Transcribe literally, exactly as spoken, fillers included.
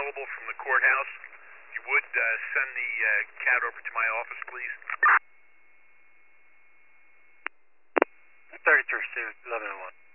available from the courthouse, you would uh, send the uh, cat over to my office, please? thirty-three, eleven oh one.